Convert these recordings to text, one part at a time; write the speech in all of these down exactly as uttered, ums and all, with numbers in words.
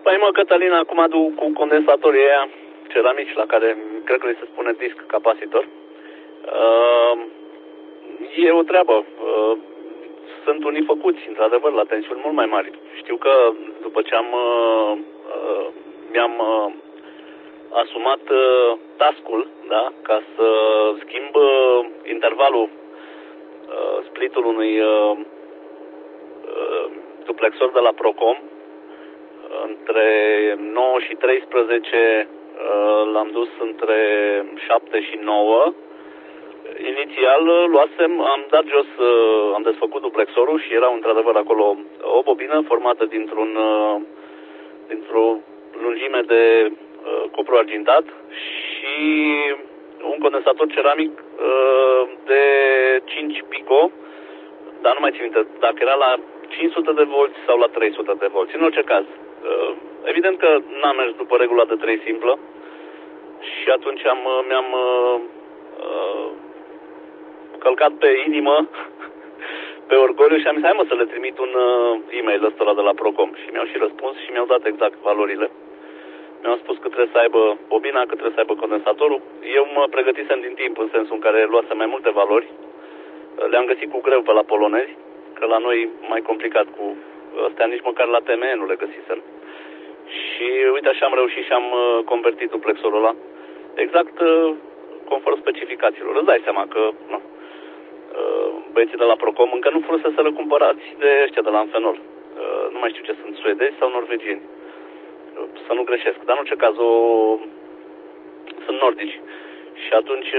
Păi mă, Cătălin, acum du cu condensatorii aia ceramici, la care cred că li se spune disc capacitor. Uh, e o treabă. Uh, sunt unii făcuți, într-adevăr, la tensiuni mult mai mari. Știu că după ce am uh, uh, mi-am uh, asumat uh, task-ul, da, ca să schimb uh, intervalul uh, splitul unui uh, uh, duplexor de la Procom între nouă și treisprezece, uh, l-am dus între șapte și nouă. Inițial luasem, am dat jos, uh, am desfăcut duplexorul și era într-adevăr acolo o bobină formată dintr-un uh, dintr-o lungime de uh, cupru argintat și un condensator ceramic uh, de cinci pico, dar nu mai țin minte dacă era la cinci sute de volți sau la trei sute de volți. În orice caz, uh, evident că n-am mers după regula de trei simplă și atunci am, mi-am uh, uh, călcat pe inimă, pe orgoliu și am zis, hai mă să le trimit un uh, e-mail ăsta de la Procom. Și mi-au și răspuns și mi-au dat exact valorile. Mi-au spus că trebuie să aibă bobina, că trebuie să aibă condensatorul. Eu mă pregătisem din timp, în sensul în care luasem mai multe valori. Le-am găsit cu greu pe la polonezi, că la noi mai complicat cu astea, nici măcar la T M E nu le găsisem. Și uite așa am reușit și am uh, convertit duplexorul ăla. Exact uh, conform specificațiilor. Îți dai seama că nu. Băieții de la Procom încă nu fuseseră cumpărați de ăștia de la Anfenol. Nu mai știu ce sunt, suedezi sau norvegieni. Să nu greșesc. Dar în orice caz o... sunt nordici. Și atunci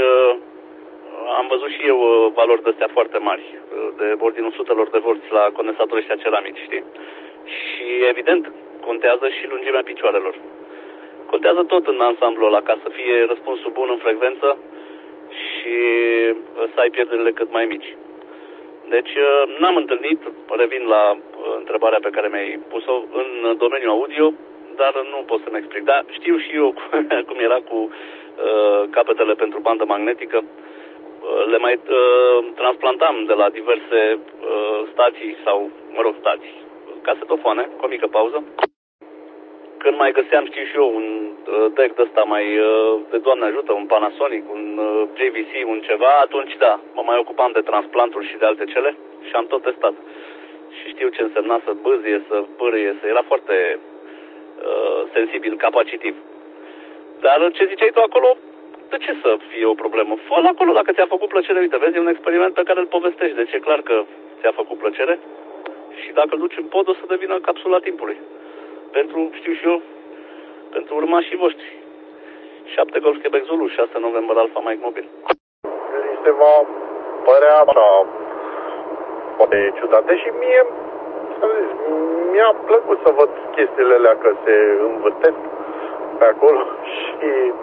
am văzut și eu valori de astea foarte mari, de ordinul sutelor de volți la condensatorii ăștia ceramici, știi? Și evident, contează și lungimea picioarelor. Contează tot în ansamblul ăla, ca să fie răspunsul bun în frecvență și să ai pierderile cât mai mici. Deci n-am întâlnit, revin la întrebarea pe care mi-ai pus-o, în domeniul audio, dar nu pot să-mi explic. Dar știu și eu cum era cu uh, capetele pentru bandă magnetică. Le mai uh, transplantam de la diverse uh, stații sau, mă rog, stații, casetofoane, cu o mică pauză. Când mai găseam, știu și eu, un uh, deck de ăsta mai, uh, de Doamne ajută, un Panasonic, un uh, J V C, un ceva, atunci da, mă mai ocupam de transplanturi și de alte cele și am tot testat. Și știu ce însemna să bâzie, să pârâie, să era foarte uh, sensibil, capacitiv. Dar ce ziceai tu acolo, de ce să fie o problemă? Fă-l acolo dacă ți-a făcut plăcere, uite, vezi, e un experiment pe care îl povestești, deci e clar că ți-a făcut plăcere și dacă îl duci în pod o să devină capsula timpului. Pentru, știu și eu, pentru urmașii voștri. șapte Golf Quebec Zulu, șase November Alpha Mike Mobil. Mi se va părea așa, poate ciudat, deși mie, să zic, mi-a plăcut să văd chestiile alea că se învârtesc pe acolo și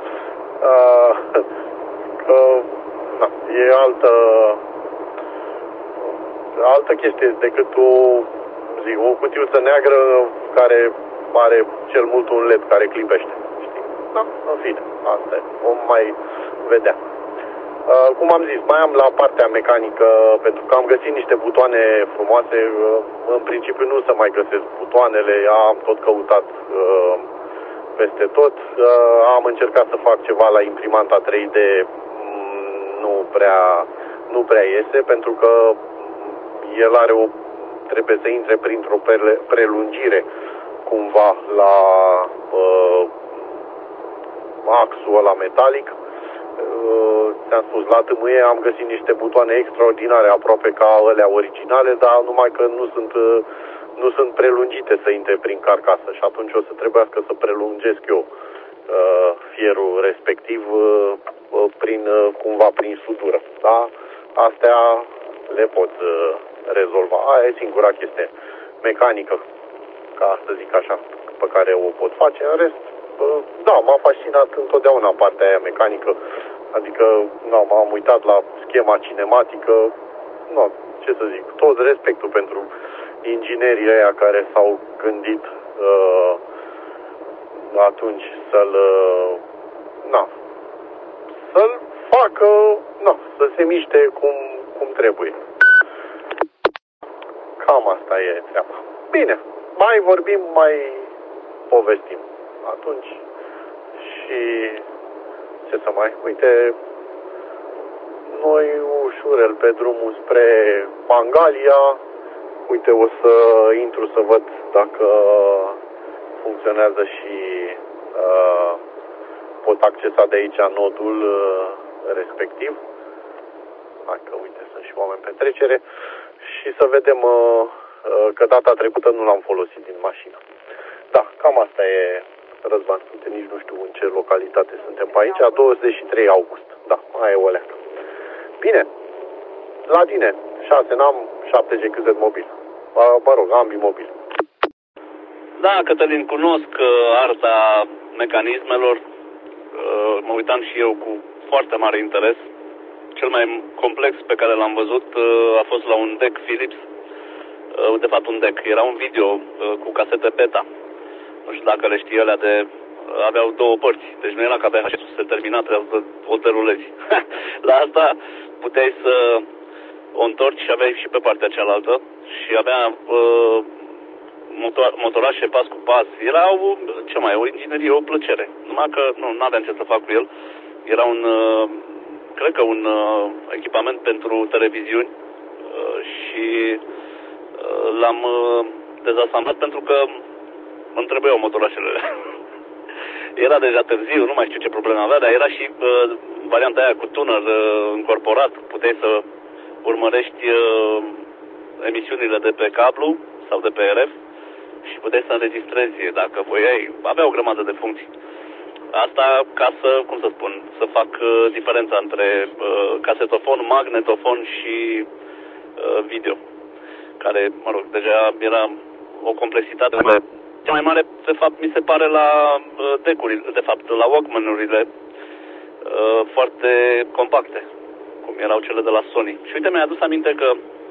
uh, că na, e altă altă chestie decât o, zic, o cutiuță neagră care are cel mult un L E D care clipește. Știi? Da, în fine, asta e. Vom mai vedea. Uh, cum am zis, mai am la partea mecanică, pentru că am găsit niște butoane frumoase. Uh, în principiu nu se mai găsesc butoanele, am tot căutat uh, peste tot. Uh, am încercat să fac ceva la imprimanta trei D, nu prea, nu prea iese, pentru că el are o, trebuie să intre printr-o prelungire cumva la uh, axul ăla metalic. Uh, ți-am spus, la T M E am găsit niște butoane extraordinare, aproape ca alea originale, dar numai că nu sunt, uh, nu sunt prelungite să intre prin carcasă și atunci o să trebuiască să prelungesc eu uh, fierul respectiv uh, uh, prin, uh, cumva prin sudură. Da? Astea le pot uh, rezolva. Aia e singura chestie mecanică, ca să zic așa, pe care o pot face. În rest, da, m-a fascinat întotdeauna partea aia mecanică, adică, da, m-am uitat la schema cinematică, no, ce să zic, tot respectul pentru inginerii aia care s-au gândit uh, atunci să-l, uh, na, să-l facă, na, să se miște cum, cum trebuie. Cam asta e treaba. Bine, mai vorbim, mai povestim. Atunci, și ce să mai, uite, noi ușurel pe drumul spre Mangalia, uite, o să intru să văd dacă funcționează și uh, pot accesa de aici nodul uh, respectiv. Hai că, uite, sunt și oameni pe trecere. Și să vedem uh, uh, că data trecută nu l-am folosit din mașină. Da, cam asta e, Răzvan. Uite, nici nu știu în ce localitate suntem pe aici. douăzeci și trei august. Da, aia e o leacă. Bine, la tine, șase N A M, șapte G Q Z mobil. Mă rog, ambii mobili. Da, Cătălin, cunosc uh, arta mecanismelor. Uh, mă uitam și eu cu foarte mare interes. Cel mai complex pe care l-am văzut uh, a fost la un deck Philips. Uh, de fapt un deck. Era un video uh, cu casete beta. Nu știu dacă le știi, alea de... Uh, aveau două părți. Deci nu era ca V H S-ul se termina, trebuia să o derulezi. La asta puteai să o întorci și aveai și pe partea cealaltă. Și avea uh, motor, motorașe pas cu pas. Era o, ce mai, o inginerie, o plăcere. Numai că nu aveam ce să fac cu el. Era un... Uh, cred că un uh, echipament pentru televiziuni uh, și uh, l-am uh, dezasamblat pentru că îmi trebuiau motorașele. Era deja târziu, nu mai știu ce probleme avea, dar era și uh, varianta aia cu tuner uh, încorporat. Puteai să urmărești uh, emisiunile de pe cablu sau de pe R F și puteai să înregistrezi dacă voiai. Avea o grămadă de funcții. Asta ca să, cum să spun, să fac uh, diferența între uh, casetofon, magnetofon și uh, video. Care, mă rog, deja era o complexitate cea mai mare, de fapt, mi se pare la uh, decurile, de fapt, la Walkman-urile uh, foarte compacte, cum erau cele de la Sony. Și uite, mi-a adus aminte că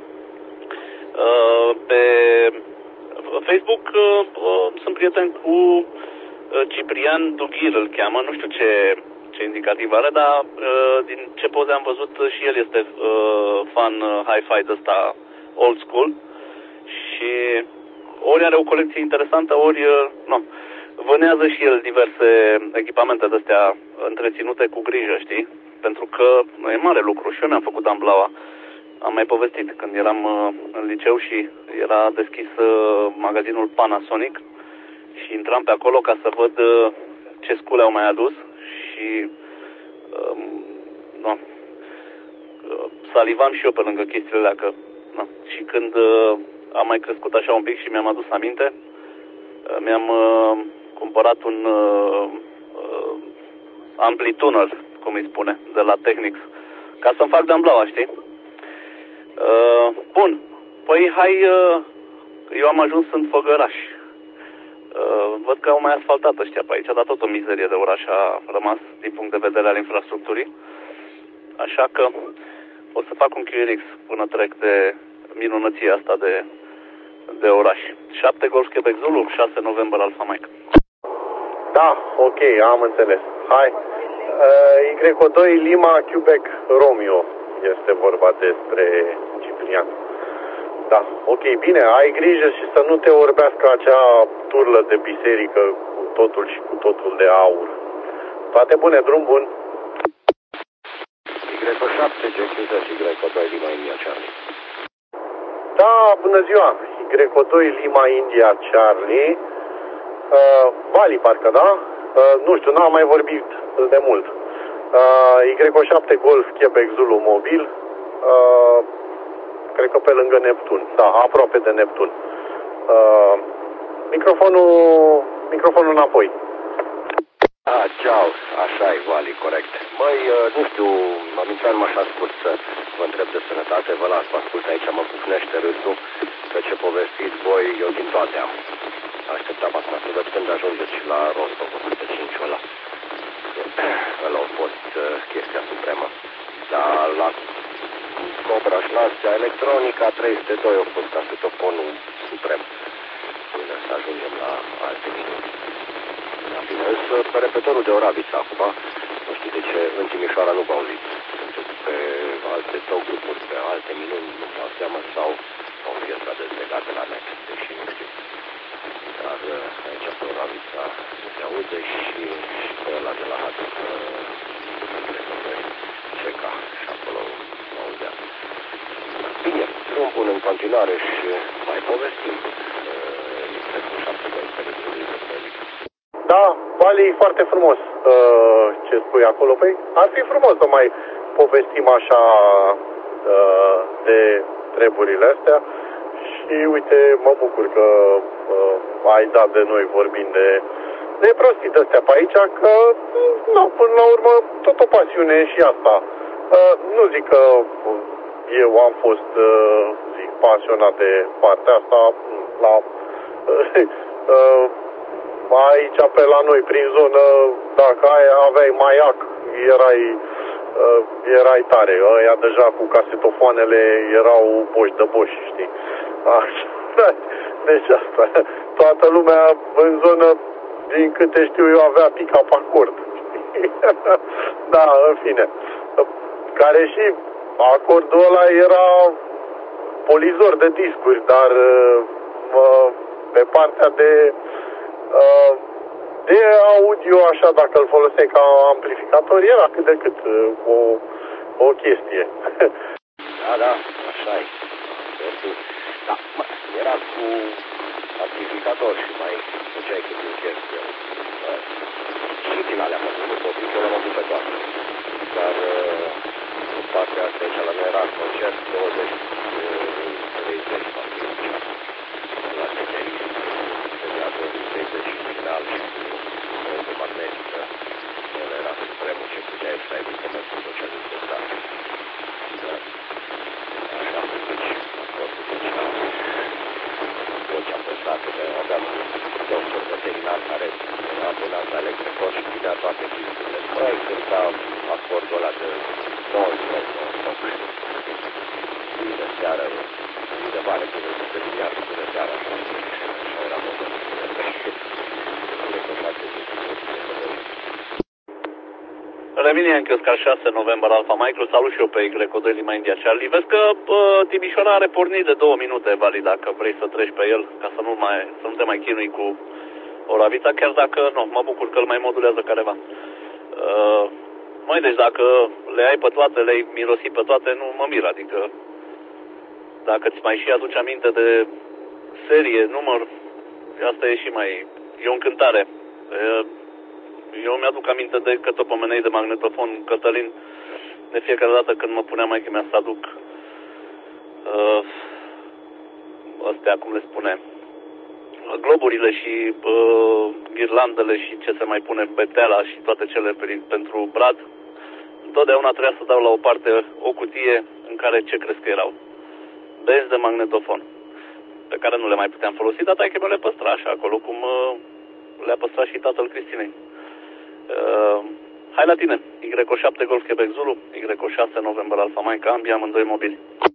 uh, pe Facebook uh, uh, sunt prieten cu Ciprian Dughir îl cheamă, nu știu ce, ce indicativ are, dar uh, din ce poze am văzut și el este uh, fan uh, hi-fi de ăsta old school și ori are o colecție interesantă, ori uh, nu, vânează și el diverse echipamente de astea întreținute cu grijă, știi? Pentru că nu e mare lucru și eu mi-am făcut amblaua. Am mai povestit când eram uh, în liceu și era deschis uh, magazinul Panasonic și intram pe acolo ca să văd uh, ce scule au mai adus și uh, no, uh, salivam și eu pe lângă chestiile alea că, no. Și când uh, am mai crescut așa un pic și mi-am adus aminte, uh, mi-am uh, cumpărat un uh, uh, amplituner, cum îi spune, de la Technics, ca să-mi fac de-amblaua, știi? Uh, bun, păi hai, uh, eu am ajuns în Făgăraș. Uh, văd că au mai asfaltat ăștia pe aici, dar tot o mizerie de oraș a rămas din punct de vedere al infrastructurii. Așa că o să fac un Q R X până trec de minunăția asta de, de oraș. șapte Golf Quebec Zulu, șase November Alpha Mike. Da, ok, am înțeles. Hai. Uh, Y doi Lima Quebec Romeo este vorba despre Ciprian. Da, ok, bine, ai grijă și să nu te orbească acea turlă de biserică cu totul și cu totul de aur. Toate bune, drum bun. Y șapte, G Q Z, Y doi Lima India Charlie. Da, bună ziua, Y doi Lima India Charlie. Uh, Bali, parcă, da? Uh, nu știu, n-am mai vorbit de mult. Uh, Y șapte Golf Quebec Zulu mobil. Uh, Cred că pe lângă Neptun. Da, aproape de Neptun. Uh, microfonul, microfonul înapoi. Ah, ceau, așa e, Vali, corect. Băi, nu știu, am intrat numai așa scurt să vă întreb de sănătate, vă las, vă ascult aici, mă pufnește râsul, că ce povestiți voi, eu din toate am. Așteptam acum să văd când ajungeți la Rostov, o sută cinci ăla. Ăla a fost uh, chestia supremă. Dar la Cobra și Nastia Electronica trei sute doi a fost acetofonul suprem. Până să ajungem la alte minuni. La bine, însă pe repetorul de Oravița acum, nu știu de ce, în Timișoara nu v-au auzit. Pentru că pe alte două grupuri, pe alte minuni, nu dau seama sau au fi ăsta dezlegat de la net, deși nu știu. Dar aici pe Oravița continuare și mai povestim. Da, Vali, e foarte frumos uh, ce spui acolo. Păi ar fi frumos să mai povestim așa uh, de treburile astea. Și uite, mă bucur că uh, ai dat de noi vorbind de, de prostii de-astea pe aici, că nu, până la urmă tot o pasiune și asta. Uh, nu zic că eu am fost uh, zic, pasionat de partea asta la uh, uh, aici pe la noi prin zonă, dacă ai, aveai maiac, erai uh, erai tare. Ăia deja cu casetofoanele erau boși de boși, știi? Așa. Deci asta, toată lumea în zonă, din câte știu eu, avea pick-up acord. Da, în fine. Care și acordul ăla era polizor de discuri, dar uh, pe partea de uh, de audio, așa, dacă îl foloseai ca amplificator, era cât de cât uh, o, o chestie. Da, da, așa e. Da, era cu amplificator și mai făceai cât un chestie. Și din alea mă gândesc, o fi că l-am avut pe toate. Dar partea asta aici la noi era concert douăzeci treizeci la temerii, se dea treizeci final și de magnetică. El era supremul ce puteai să ai după pentru tot ce a discutat. Așa, deci, tot ce am pensat, că aveam un doctor veterinar care era abonat la Electricor și ținea toate chestiile. Băi, cânta acordul ăla de non-stop, non-stop. Zi de seară, zi de mare, până de miliard, până de seara. Așa era modul. Revine în Chioscar șase November Alfa Micro, salut și eu pe Y doi Lima India Charlie. Vezi că uh, Timișoara are pornit de două minute, Vali, dacă vrei să treci pe el, ca să nu, mai, să nu te mai chinui cu Oravița, chiar dacă, nu, mă bucur că îl mai modulează careva. Uh, măi, deci dacă le ai pe toate, le-ai mirosit pe toate, nu mă mir, adică dacă îți mai și aduci aminte de serie, număr, asta e și mai, e o încântare. Uh, Eu mi-aduc aminte de cătopomenei de magnetofon Cătălin, de fiecare dată când mă punea maică mea să aduc uh, astea, cum le spune, globurile și uh, ghirlandele și ce se mai pune, beteala și toate cele pentru brad. Întotdeauna trebuia să dau la o parte o cutie în care ce crezi că erau? Benzi de magnetofon, pe care nu le mai puteam folosi, dar taică mă le păstra așa acolo, cum uh, le-a păstrat și tatăl Cristinei. Uh, hai la tine, Y șapte Golf Quebec Zulu, Y șase November Alpha Mike, ambii amândoi mobili.